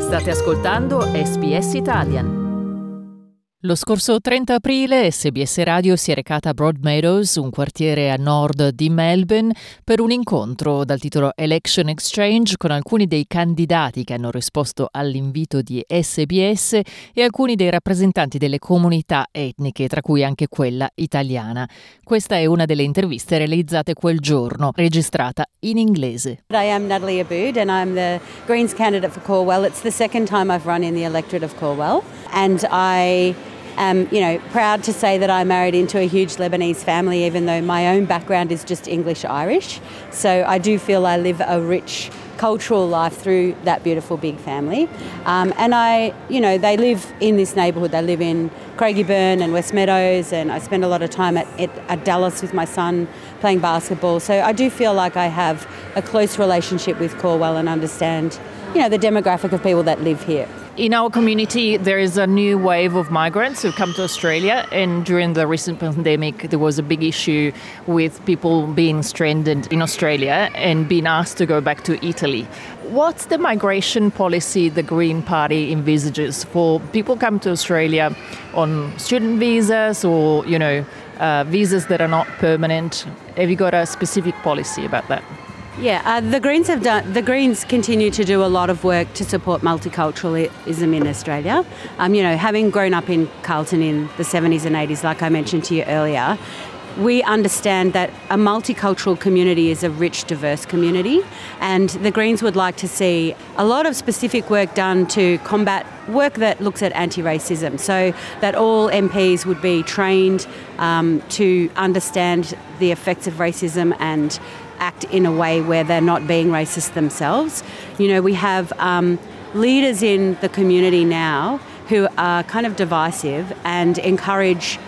State ascoltando SBS Italian. Lo scorso 30 aprile SBS Radio si è recata a Broadmeadows, un quartiere a nord di Melbourne, per un incontro dal titolo Election Exchange con alcuni dei candidati che hanno risposto all'invito di SBS e alcuni dei rappresentanti delle comunità etniche, tra cui anche quella italiana. Questa è una delle interviste realizzate quel giorno, registrata in inglese. I am Natalie Abood and I'm the Greens candidate for Calwell. It's the second time I've run in the electorate of Calwell, and I am, proud to say that I married into a huge Lebanese family, even though my own background is just English-Irish. So I do feel I live a rich cultural life through that beautiful big family. And they live in this neighbourhood. They live in Craigieburn and West Meadows, and I spend a lot of time at Dallas with my son playing basketball. So I do feel like I have a close relationship with Calwell and understand, the demographic of people that live here. In our community, there is a new wave of migrants who've come to Australia, and during the recent pandemic, there was a big issue with people being stranded in Australia and being asked to go back to Italy. What's the migration policy the Green Party envisages for people come to Australia on student visas or, visas that are not permanent? Have you got a specific policy about that? Yeah, the Greens continue to do a lot of work to support multiculturalism in Australia. Having grown up in Carlton in the 70s and 80s, like I mentioned to you earlier, we understand that a multicultural community is a rich, diverse community, and the Greens would like to see a lot of specific work done to combat work that looks at anti-racism, so that all MPs would be trained to understand the effects of racism and act in a way where they're not being racist themselves. We have leaders in the community now who are kind of divisive and encourage,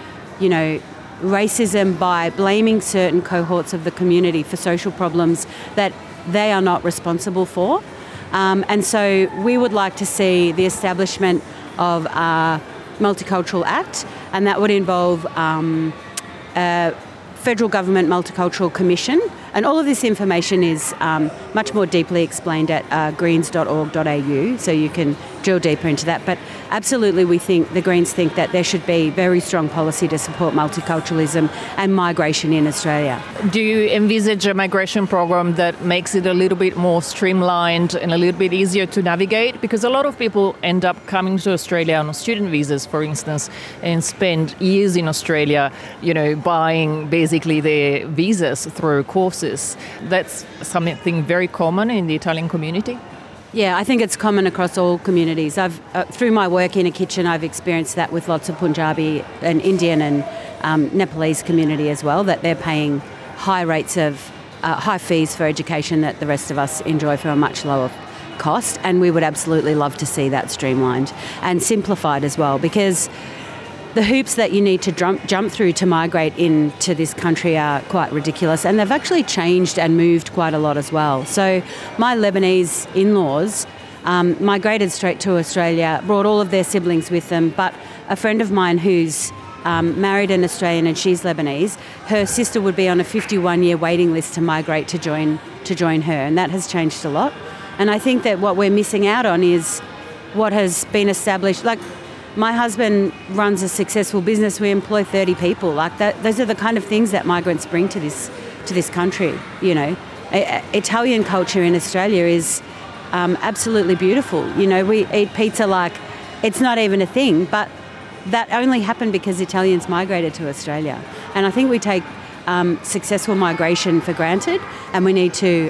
racism by blaming certain cohorts of the community for social problems that they are not responsible for. And so we would like to see the establishment of a Multicultural Act, and that would involve a Federal Government Multicultural Commission. And all of this information is much more deeply explained at greens.org.au, so you can drill deeper into that. But absolutely, the Greens think that there should be very strong policy to support multiculturalism and migration in Australia. Do you envisage a migration program that makes it a little bit more streamlined and a little bit easier to navigate? Because a lot of people end up coming to Australia on student visas, for instance, and spend years in Australia, buying basically their visas through courses. That's something very common in the Italian community. Yeah, I think it's common across all communities. Through my work in a kitchen, I've experienced that with lots of Punjabi and Indian and Nepalese community as well, that they're paying high rates of high fees for education that the rest of us enjoy for a much lower cost. And we would absolutely love to see that streamlined and simplified as well, because the hoops that you need to jump through to migrate into this country are quite ridiculous, and they've actually changed and moved quite a lot as well. So my Lebanese in-laws migrated straight to Australia, brought all of their siblings with them, but a friend of mine who's married an Australian and she's Lebanese, her sister would be on a 51-year waiting list to migrate to join her, and that has changed a lot. And I think that what we're missing out on is what has been established. Like, my husband runs a successful business. We employ 30 people. Like that, those are the kind of things that migrants bring to this country. Italian culture in Australia is absolutely beautiful. We eat pizza like it's not even a thing, but that only happened because Italians migrated to Australia. And I think we take successful migration for granted, and we need to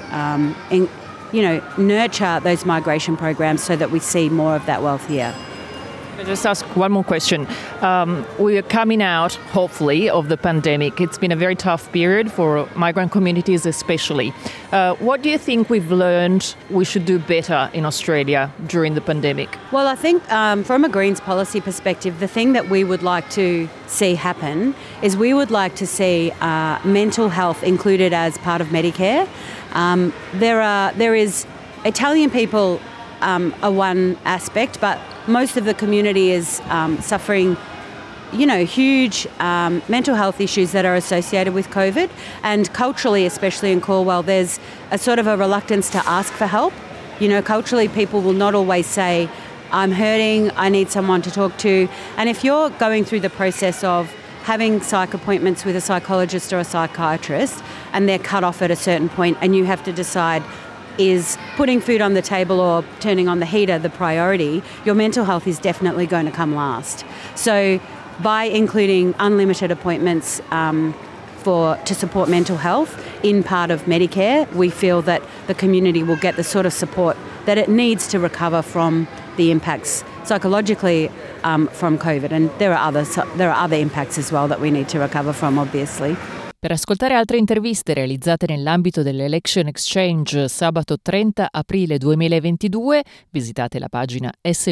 nurture those migration programs so that we see more of that wealth here. I'll just ask one more question. We are coming out, hopefully, of the pandemic. It's been a very tough period for migrant communities especially. What do you think we've learned we should do better in Australia during the pandemic? Well, I think from a Greens policy perspective, the thing that we would like to see happen is we would like to see mental health included as part of Medicare. There is Italian people are one aspect, but most of the community is suffering, huge mental health issues that are associated with COVID. And culturally, especially in Calwell, there's a sort of a reluctance to ask for help. You know, culturally, people will not always say, I'm hurting, I need someone to talk to. And if you're going through the process of having psych appointments with a psychologist or a psychiatrist and they're cut off at a certain point and you have to decide, is putting food on the table or turning on the heater the priority, your mental health is definitely going to come last. So by including unlimited appointments to support mental health in part of Medicare, we feel that the community will get the sort of support that it needs to recover from the impacts psychologically from COVID. And there are other impacts as well that we need to recover from, obviously. Per ascoltare altre interviste realizzate nell'ambito dell'Election Exchange sabato 30 aprile 2022, visitate la pagina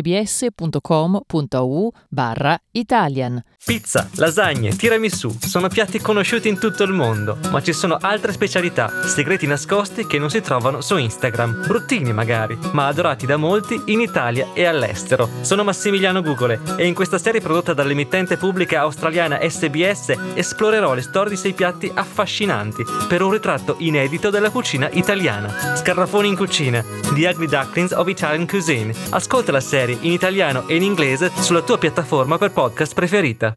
sbs.com.au/Italian. Pizza, lasagne, tiramisù sono piatti conosciuti in tutto il mondo, ma ci sono altre specialità, segreti nascosti che non si trovano su Instagram, bruttini magari, ma adorati da molti in Italia e all'estero. Sono Massimiliano Gugole e in questa serie prodotta dall'emittente pubblica australiana SBS esplorerò le storie di 6 piatti affascinanti per un ritratto inedito della cucina italiana. Scarafoni in cucina, The Ugly Ducklings of Italian Cuisine. Ascolta la serie in italiano e in inglese sulla tua piattaforma per podcast preferita.